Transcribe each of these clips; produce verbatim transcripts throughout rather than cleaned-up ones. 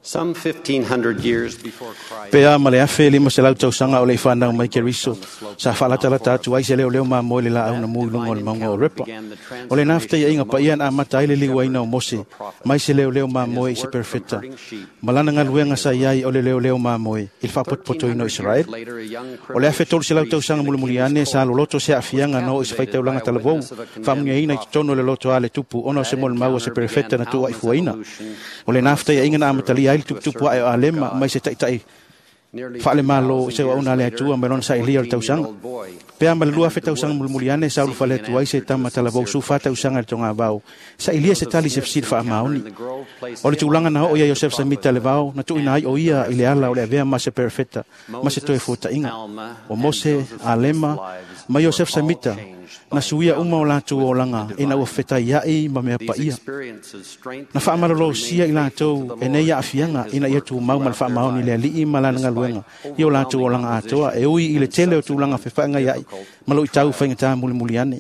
Some fifteen hundred years before Christ. Pea male afe lima se lau tausanga o le whanau mai ke riso. Sa whalatala tatu ai se leo leo maa moe le la au na mui lunga o le maunga o repa. O le nafta ia inga pa ian a mata ai le liwa ina o mose. Mai se leo leo maa moe i se perfecta. Malana ngā luenga sa iai o le leo leo maa moe. Il whapotpoto ino Israel. O le afe tolu se lau tausanga mulu muli ane sa loloto se afianga no i se whaitau langa talavou. Whamunga ina i tono le loto ale tupu. Ono se mol mau se perfecta na tua i fuaina. O le nafta ia inga na amatali ai tupu tupu ai o alema mai se tai tai. Fale malo se wa una le atua melon sa ilia o tausanga. Pea malua fe tausanga mulmuliane sa ulfa le tuai se tama talavou su fa tausanga le tonga vau. Sa ilia se tali se fsir fa amaoni. O le tulanga na o ia Yosef sa mita le vau na tu ina ai o ia ile ala o le avea ma se perfecta ma se toe futa inga. O Mose alema ma Yosef sa mita na suia uma o lātou o langa e na ua wheta iai ma mea pa ia. Na whaamarolo sia i lātou e nei a afianga ina ia tu mau mal whaamahoni le alii ma lananga luenga i o lātou o langa atoa e ui i le tele o tu langa whewhaanga iai malo i tau whaingata muli muli ane.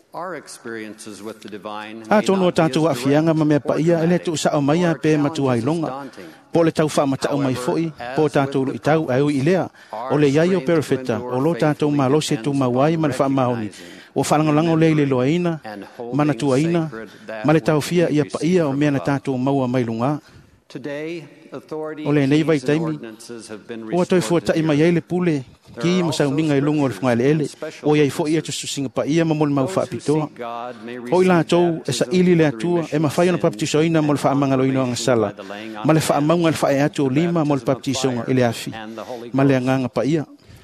A tono o tātou a afianga ma mea pa ia e le tu sa o maia pe matua i longa. Po le tau whaamata o mai foi, po tātou i tau e ui i lea o le iai o perfecta o lo tātou ma lo se tu mawai ma le whaamahoni. O whalangolango lei le loaina, mana tuaina, ma le taufia ia pa ia o mea na tātou maua mai lunga. O le nei vai taimi, o atoi fuata i mai eile pule, ki ma sauninga i lungo o le whangaile ele, o iai fo ia tusu singa pa ia ma mol mau whaapitoa. O i lātou e sa ili le atua, e ma whai ona paptisoina mo le whaamangaloina o ngasala, ma le whaamaunga le whae atu o lima mo le paptisonga i le afi, ma le anganga pa ia.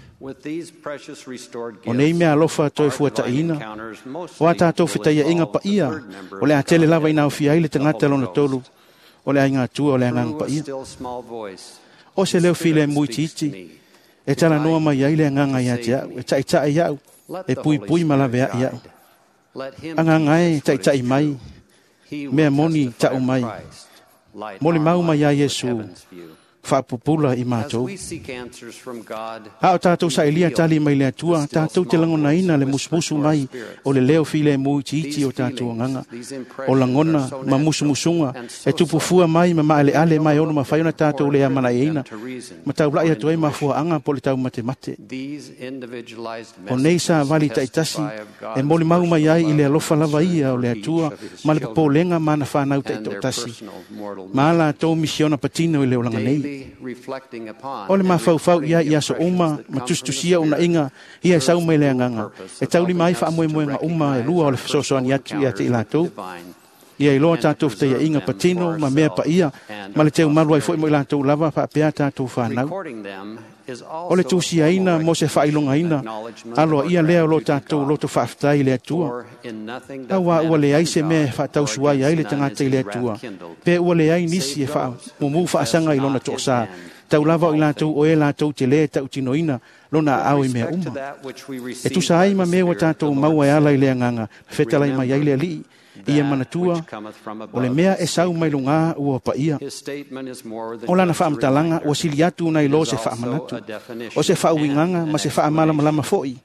O nei mea alofa toi fuata ina, o a tātou whitaia inga pa ia, o le a tele lava ina o fia ile tangata lona tolu, o le a inga atua o le angang pa ia. O se leo file mui titi, e tala noa mai ia ile anganga ia te au, e tai tai iau, e pui pui malavea iau. Angangae tai tai mai, mea moni tau mai, moli mau mai ia Yesu, whaapupula i mātou. A o tātou sa ilia tali mai le atua, tātou te langona ina le musmusu mai o le leo file mui titi o tātou nganga. O langona ma musumusunga e tupufua mai ma maale ale mai ono ma whaiona tātou le amana eina. Ma tau lai atu e ma fua anga po le tau mate mate. O nei sa vali taitasi e moli mau mai ai i le alofa lava ia o le atua ma le popolenga ma na whanau taito tasi. Ma ala tau misiona patino i le olanga nei. O le mawhauwhau ia ia so uma, ma tustusia una inga, ia e sau mai le anganga. E tauri mai wha amoe moenga uma e lua o le whasosoani atu ia te ilatou. Ia i loa tātou whtaia inga patino, ma mea pa ia, ma le teo maruai fwoi mo i lautou lava, wha apea tātou whanau. O le tūsia ina, mo se whailonga ina, aloa ia lea o lo tātou loto whaaftai le atua. Awa ua le aise mea whaatau suai ai le tangata i le atua. Pe ua le ai nisi e wha mumu whaasanga i lona toksa. Tau lava o i lātou o e lātou te le tau tino ina, lona au i mea uma. E tu sa ai ma mea wa tātou maua e ala i le anganga, whetalai mai ai le alii. Ia manatua, o le mea e sau mai lunga ua pa ia. O lana whaamtalanga, o sili atu na i lo se whaamanatu. O se whaawinganga, ma se whaamalamalama foi.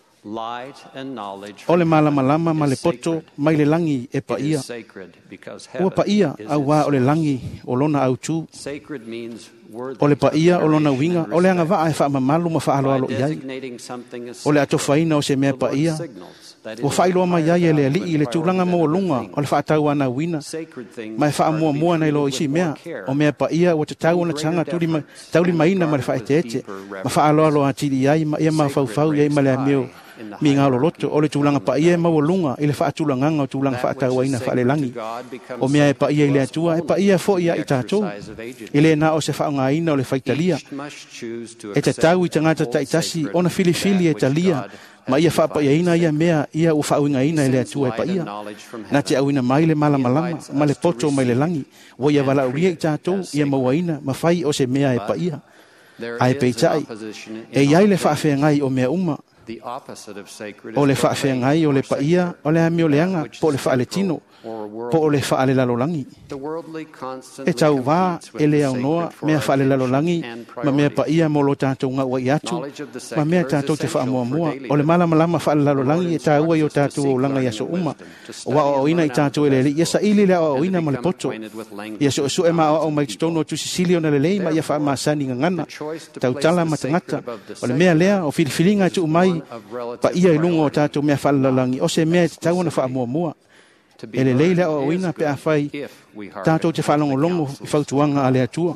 O le malamalama ma le poto, mai le langi e pa ia. Ua pa ia, au wā o le langi, o lona au tū. O le pa ia, o lona winga, o le anga waa e whaamamalu ma whaaloalo iai. O le atofaina o se mea pa ia. O whailoa mai ai e le ali i le tūlanga mo lunga o le whaatau ana wina. Mai wha mua mua nei lo isi mea. O mea pa ia o te tau ana tanga tauli maina ma le whaete ete. Ma whaaloa lo atiri ai ma ia ma whauwhau iai ma le ameo mi ngalo loto. O le tūlanga pa ia e mau lunga i le whaatulanganga o tūlanga whaatau aina whaale langi. O mea e pa ia i le atua e pa ia fo ia i tātou. I le na o se whaonga ina o le whaitalia. E te tau i tangata taitasi o na filifili e talia. Ma ia whaapa ia ina ia mea ia u whaoinga ina ele atua e pa ia. Nā te auina mai le malamalama, ma le poto mai le langi. Wa ia wala uria i tātou, ia maua ina, ma whai o se mea e pa ia. Ai peitai, e iai le whaafea ngai o mea uma, O le whaafeangai o le paia, o le ami o leanga, po le whaaletino, po o le whaale lalolangi. E tau wā, e le au noa, mea whaale lalolangi, ma mea paia mo lo tātou ngā ua i atu, ma mea tātou te whaamua mua, o le malama lama whaale lalolangi, e tā ua i o tātou o langa i aso uma, o wa o ina i tātou e le li, iasa ili le o ina ma le poto, ia so su e ma o mai tutono tu sisili o na le lei, ma ia wha maasani ngangana, tau tala matangata, o le mea lea, o whiriwhiringa tu umai, pa ia i lungo o tātou mea whaale lalolangi, o se mea te tau na whaamua mua, e le leila o wina pe a whai tātou te whalongolongo i whautuanga a le atua.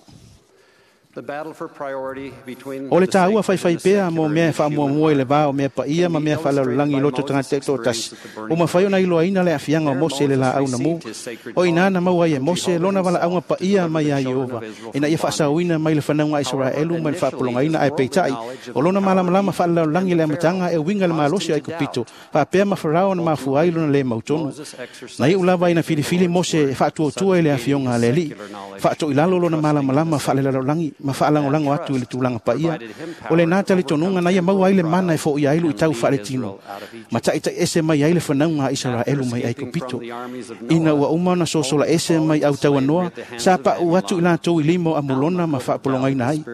O le tāua whai whai pēa mō mea whaamua mua i le wā o mea pa ia ma mea whalalolangi loto tangata tō tasi. O ma whai o na ilo aina le a whianga o Mose le la au na mū. O ina na mau ai e Mose lona wala aunga pa ia mai a Jehova. Ina ia whaasawina mai le whanaunga Israelu mai le whaapolonga ina ai peitai. O lona malama lama whalalolangi le amatanga e winga le malosi ai kupito. Wha pēa ma wharao na mafu ai lona le mautono. Na i ulawa ina filifili Mose e whaatua tua i le a whionga le li. Whaato ilalo lona malama lama whalalolangi ma whaalangolango atu i le tūlanga pa ia. O le nāta le tonunga na ia mau ai le mana e fo i ailu i tau wharetino. Ma taita ese mai ai le whanaunga Israelu mai ai kupito. Ina ua uma na sosola ese mai au tau anoa, sa pa u atu i la tau i limo a mulona ma whaapolonga ina ai.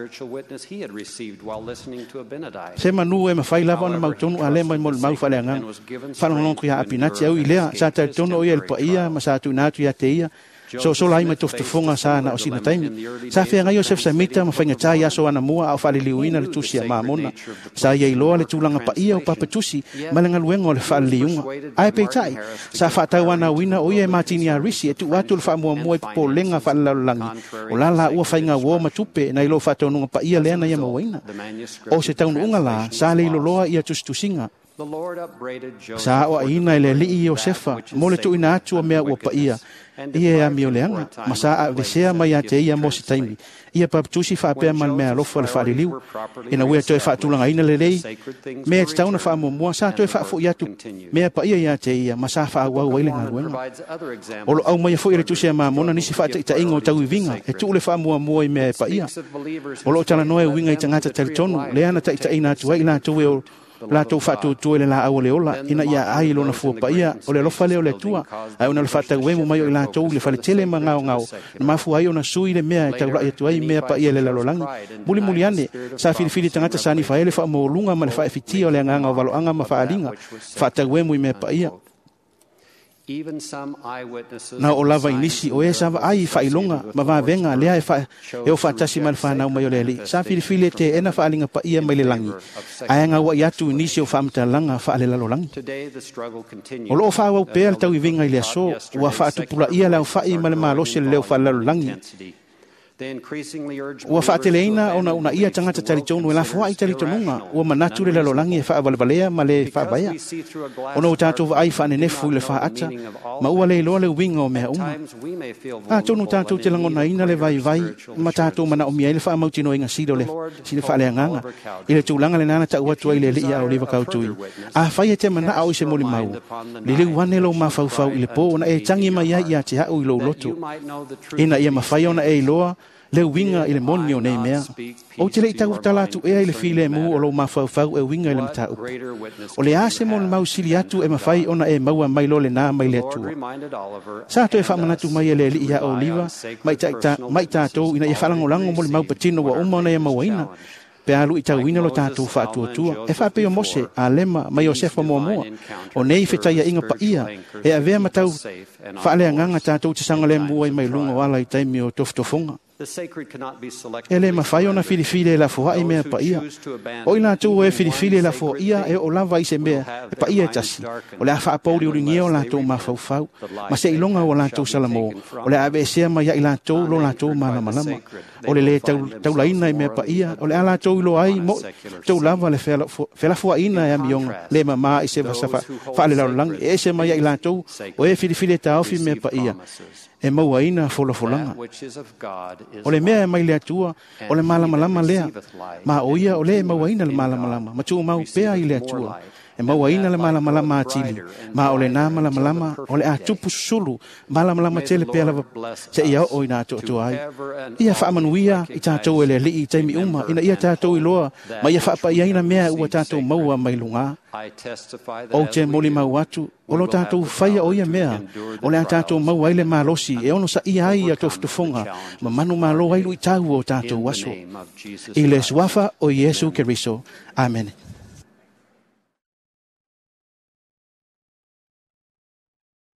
Se manu e ma whai lava na mautonu a le mai mo le mau whale angang. Whanongongo ia apinati au i lea, sa tau tono o ia le pa ia, ma sa atu nātu ia te ia. So so lai mai toftofonga sa na o sina taimi. Sa fea ngai o sef samita ma whainga tai aso ana mua au whale liuina le tusi a mamona. Sa ia iloa le tūlanga pa ia o papetusi ma le ngaluenga o le whale liunga. Ai pei tai, sa whaatau ana wina o ia e Martini a risi e tu atu le whaamua mua i po lenga whale lalulangi. O la la ua whainga wo matupe na ilo whaataununga pa ia leana ia mawaina. O se taununga la, sa le iloloa ia tustusinga. Sa o ina le li o sefa, mo le tu ina atu o mea ua pa ia. Ia mi o leanga, ma sa a vesea mai a te ia mo si taimi. Ia paptusi whaapea man mea lofa le whaare liu. Ina wea toi whaatulanga ina le lei. Mea te tauna whaamua mua, sa toi whaafo i atu. Mea pa ia ia te ia, ma sa whaawau waile ngā ruenga. Olo au mai a fo i le tusi a mamona nisi whaata i ta ingo tau i vinga, e tu le whaamua mua i mea pa ia. Olo o tala noe winga i tangata taritonu, leana ta i ta ina atu ai la tu e o la tau whatu tu le la au le ola, ina ia ai lona fua pa ia, o le lofa leo le tua, ai ona le whata uemu mai o i la tau le whale tele ma ngao ngao, na mafu ai ona sui le mea e tau rai atu ai mea pa ia le lalolangi. Muli muli ane, sa filifili tangata sa ni whaele wha mo lunga ma le whae fitia o le nganga o valo anga ma whaalinga, whata uemu i mea pa ia. Na o lava inisi o e sa ai whailonga ma va venga lea e wha e o whaatasi man whanau mai o le li. Sa filifili te ena whaalinga pa ia mai le langi. Ai anga wa iatu inisi o whaamta langa whaale lalo langi. O loo whaawau pēr tau i vinga i lea so, ua whaatupula ia leo whai ma le maalose le leo whaale lalo langi. Ua whaateleina ona una ia tangata taritonu e la fua i taritonunga, ua manatu le lalolangi e whaavalvalea ma le whaabaya. Ona o tātou wa ai whaanenefu i le whaata, ma ua le iloa le winga o mea uma. A tonu tātou te langona ina le vai vai, ma tātou mana o mia i le whaamautino inga sido le, si le whaale anganga. I le tūlanga le nana ta ua tua i le li a o liwa kautui. A whai e te mana au i se moli mau. Li liu wane lo ma whau i le po, ona e tangi mai ia i a te hau i lo loto. Ina ia ma whai ona e iloa, le winga i le moni o nei mea. O te le i tau talatu ea i le file mu o lo mawhauwhau e winga i le mta upu. O le ase mo le mau sili atu e mawhai ona e maua mai lo le nā mai le atua. Sa to e whamanatu mai e le li ia o liwa, mai tātou ina i whalangolango mo le mau patino wa uma ona e mawaina. Pe alu i tau ina lo tātou whaatua. E whape o Mose a lema mai o sefa mua mua. O nei whetaya inga pa ia. E a vea matau whaalea nganga tātou te sanga le mua i mai lunga wala i taimi o toftofonga. E le mawhai ona whiriwhire la fua i mea pa ia. O ina tū e whiriwhire la fua ia e o lava i se mea e pa ia tasi. O le a whaapauri o ringia o la tō mawhauwhau. Ma se ilonga o la tō salamo. O le a vesea mai a i la tō lo la tō malamalama. O le le tau laina i mea pa ia. O le a la tō ilo ai mo tau lava le whela fua ina e amionga. Le mama i se vasafa whaale lau lang. E se mai a i la tō o e whiriwhire ta ofi mea pa ia. E maua ina folafolanga. O le mea e mai le atua, o le malamalama lea. Ma o ia o le e maua ina le malamalama. Ma tu mau pea i le atua. e mauaina le malamalama atili ma o le nā malamalama o le a tupu sulu malamalama tele pea lava se ia o ina atu ai ia whaamanuia i tātou e le li i taimi uma ina ia tātou i loa ma ia whaapa iaina mea ua tātou maua mai lunga o te moli mau atu o lo tātou whaia o ia mea o le a tātou mau aile malosi e ono sa ia ai a tofutufonga ma manu malo ailu i tāu o tātou waso i le suafa o Yesu Keriso. Amen.